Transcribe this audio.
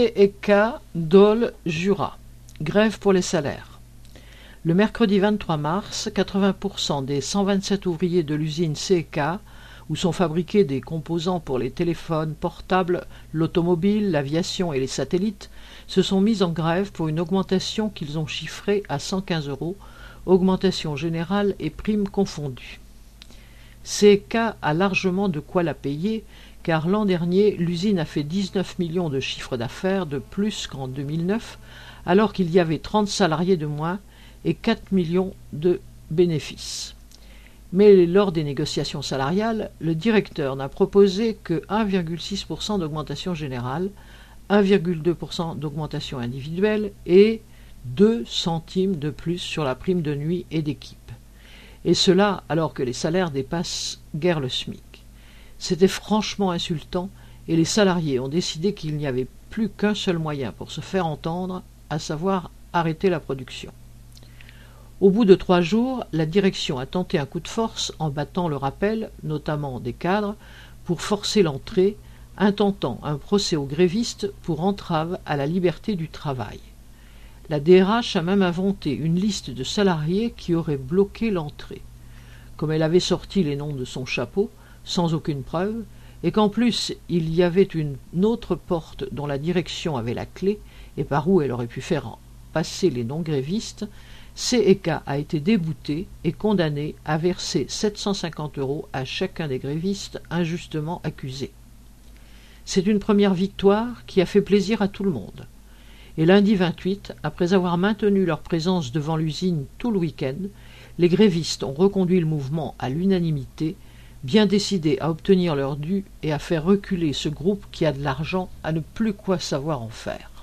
C&K Dole Jura. Grève pour les salaires. Le mercredi 23 mars, 80% des 127 ouvriers de l'usine C&K, où sont fabriqués des composants pour les téléphones portables, l'automobile, l'aviation et les satellites, se sont mis en grève pour une augmentation qu'ils ont chiffrée à 115 €, augmentation générale et primes confondues. C&K a largement de quoi la payer, car l'an dernier, l'usine a fait 19 millions de chiffre d'affaires de plus qu'en 2009, alors qu'il y avait 30 salariés de moins et 4 millions de bénéfices. Mais lors des négociations salariales, le directeur n'a proposé que 1,6% d'augmentation générale, 1,2% d'augmentation individuelle et 2 centimes de plus sur la prime de nuit et d'équipe. Et cela alors que les salaires dépassent guère le SMIC. C'était franchement insultant et les salariés ont décidé qu'il n'y avait plus qu'un seul moyen pour se faire entendre, à savoir arrêter la production. Au bout de 3 jours, la direction a tenté un coup de force en battant le rappel, notamment des cadres, pour forcer l'entrée, intentant un procès aux grévistes pour entrave à la liberté du travail. La DRH a même inventé une liste de salariés qui auraient bloqué l'entrée. Comme elle avait sorti les noms de son chapeau, sans aucune preuve, et qu'en plus il y avait une autre porte dont la direction avait la clé, et par où elle aurait pu faire passer les non-grévistes, C&K a été débouté et condamné à verser 750 € à chacun des grévistes injustement accusés. C'est une première victoire qui a fait plaisir à tout le monde. Et lundi 28, après avoir maintenu leur présence devant l'usine tout le week-end, les grévistes ont reconduit le mouvement à l'unanimité, bien décidés à obtenir leur dû et à faire reculer ce groupe qui a de l'argent à ne plus quoi savoir en faire.